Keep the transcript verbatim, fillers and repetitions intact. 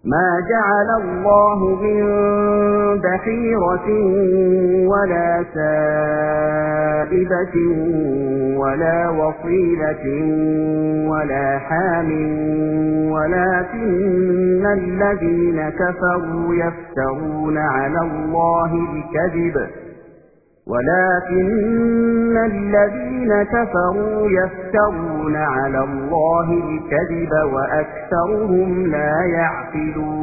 ما جعل الله من بحيرة ولا سائبة ولا وصيلة ولا حام ولكن الذين كفروا يفترون على الله الكذب ولكن الذين كفروا يفترون على الله الكذب وأكثرهم لا يعقلون